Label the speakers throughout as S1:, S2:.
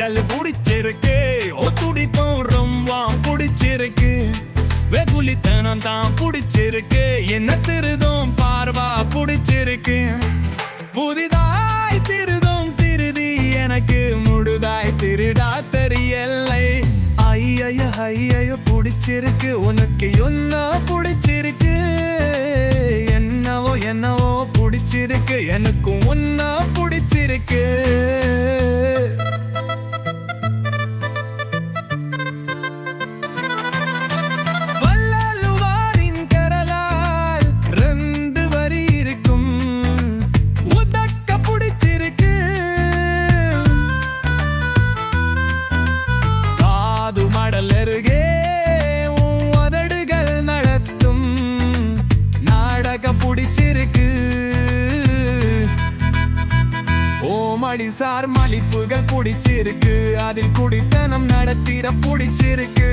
S1: துணிச்சல் புடிச்சிருக்கு துடிப்போம் ரொம்ப புடிச்சிருக்கு வெகுளித்தனம் தான் புடிச்சிருக்கு என்ன திருதும் பார்வா புடிச்சிருக்கு புதிதாய் திருதும் திருதி எனக்கு முழுதாய் திருடா தெரியலை ஐயையோ ஐயையோ புடிச்சிருக்கு உனக்கு என்ன புடிச்சிருக்கு என்னவோ என்னவோ புடிச்சிருக்கு எனக்கும் ஒன்னா புடிச்சிருக்கு வள்ளலுவாரின் கரலால் 2 வரி இருக்கும் உதக்க புடிச்சிருக்கு காது மடல் அருகே உதடுகள் நடத்தும் நாடக புடிச்சிருக்கு மடிசார் மலிப்புகள் புடிச்சிருக்கு அதில் குடித்தனம் நடத்திட புடிச்சிருக்கு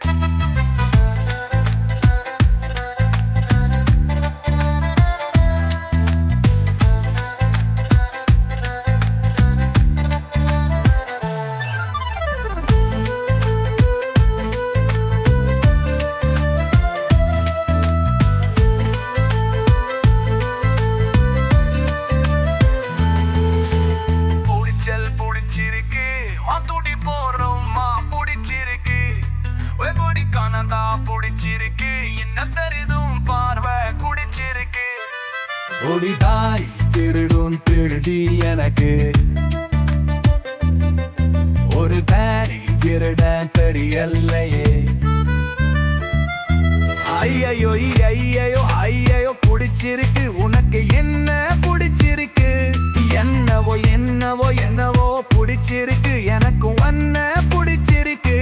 S1: ஒடிதாய் திருடும் திருடி எனக்கு ஒரு பேரி திருட தெரியலையே ஐயையோ ஐயையோ ஐயையோ புடிச்சிருக்கு உனக்கு என்ன புடிச்சிருக்கு என்னவோ என்னவோ என்னவோ புடிச்சிருக்கு எனக்கு ஒன்ன புடிச்சிருக்கு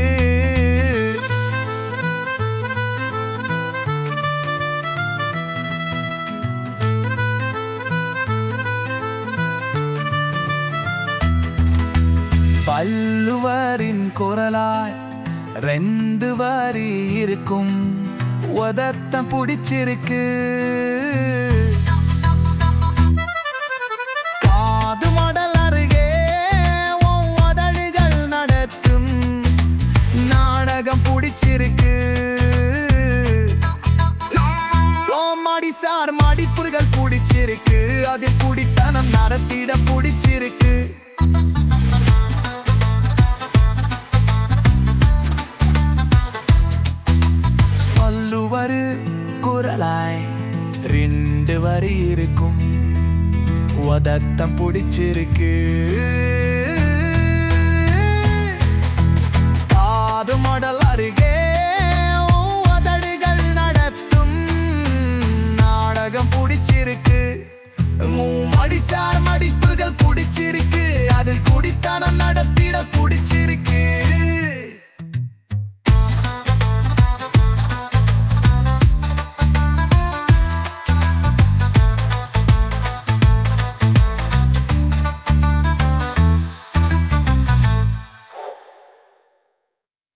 S1: வள்ளுவரின் குரலாய் 2 வரி இருக்கும் உதத்தம் புடிச்சிருக்கு காது மடல் அருகே உதடுகள் நடத்தும் நாடகம் புடிச்சிருக்கு மடிசார் மடிப்புகள் புடிச்சிருக்கு அதில் குடித்தனம் நடத்திட புடிச்சிருக்கு குரலாய் 2 வரி இருக்கும் உதத்தம் புடிச்சிருக்கு காது மடல் அருகே உதடுகள் நடத்தும் நாடகம் புடிச்சிருக்கு மடிசார் மடிப்புகள் புடிச்சிருக்கு அதில் குடித்தனம் நடத்திட புடிச்சிருக்கு